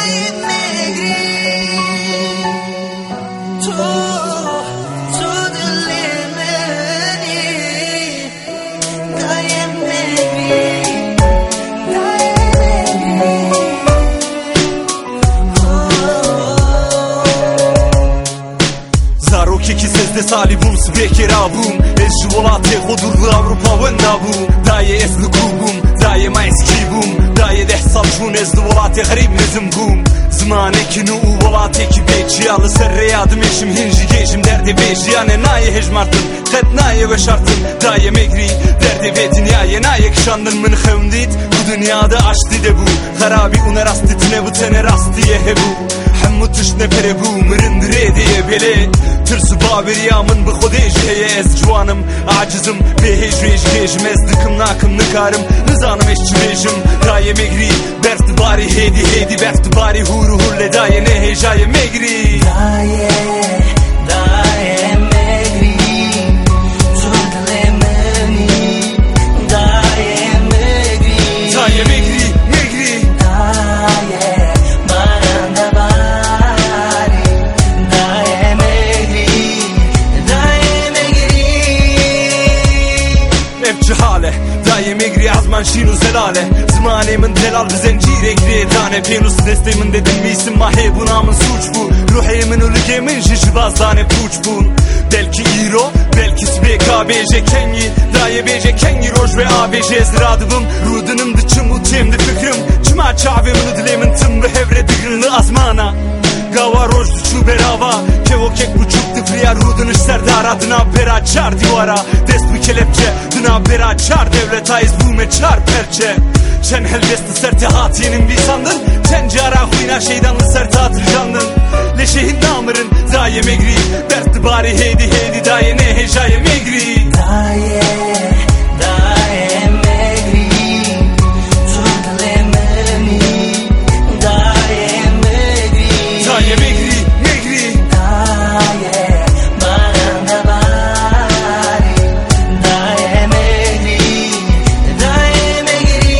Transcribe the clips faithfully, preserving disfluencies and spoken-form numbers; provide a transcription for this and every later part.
Salibum sveke rabum Ez volate hodurlu Avrupa vendabum Daje ez lukubum Daje majskibum Daje deh salçun ez volate garib nezimgum Zmane kinu u volate ki beçi Alı serre yadım eşim hinji geçim Derde beşi yani naye hejmartın Qed naye ve şartın Daje megri Derde ve dünyaya naye kişandın Min xevndit Bu dünyada açtı de bu Harabi une rastitine bu tene rastiye hebu Hemmu tışne pere bu Mirindire diye bele Tırsı babir yamın bu xodej heye ez Cuanım acizim behej rej gejim Ez dıkım nakım nıkarım Nizanım eşçi rejim Daye megri Berfti bari hedi hedi Berfti bari huru hurle Daye ne hejaye megri Daye Daye megri Tudle meni Daye megri Daye megri Megri Daye Baranda bari Daye megri Daye megri Evci hale Daye megri azman şinu zelale Zmanemin delal zincire gredane Penus destemin dedim misin mahe bu namın suç bu Ruhemin ülkemin şişvazdane puç bun Belki iro belki B K B J kengi Daye B J kengi roj ve A B J ziradıvım Rudunum dıçım utemdi fikrim Cima çavemin dilemin tım ve hevre digrinli azmana Gava roj dıçu berava Kevo kek buçuktu friya rudunış serdara Dına bera çar divara Des bu kelepçe Dına bera çar devlet aiz vume çar perçe Çen helbesti serte hatiyenin bir sandın Çen cara huyna şeydanlı serte hatırcandın Leşehin namırın Daye megri Berti bari heydi heydi Daye ne hejaye megri Daye Daye megri Tudle meni Daye megri Daye megri Megri Daye Baranda bari Daye megri Daye megri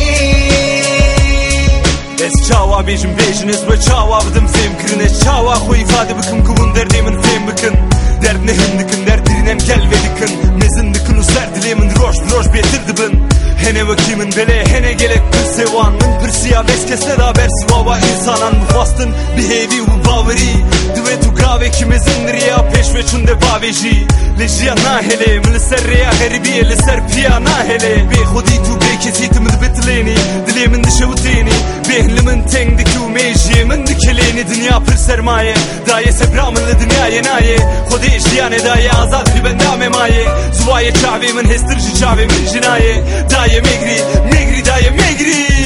Ez çava bejim bejiniz ve çava vıdım zemkirin Ez çava huy ifade bıkım kuvun derdimin fem bıkın Derd ne hındıkın derdirinem gel ve dikın Mezin dıkın usar dilemin roş roş betirdibin Hene vakimin bele hene gelek bir sevan Min pirsiya veskesle da bersi baba insanan Mufastın behevi u baveri Duetu grave kimezin riya peş ve çunde baveji Lejiya nahele min serreya garibiye Leser piya nahele Be khudi tu be kesitim bitleni Dilemin dışavuteni Behlimin tengdiki u mejiyemin dikeleni Dünya pir sermaye Daye sebramın le dünyaya naye Khudi işliyane daye azad li bendame maye Zuvaye çavemin hestirci çavemin jinaye Daye megri Megri daye megri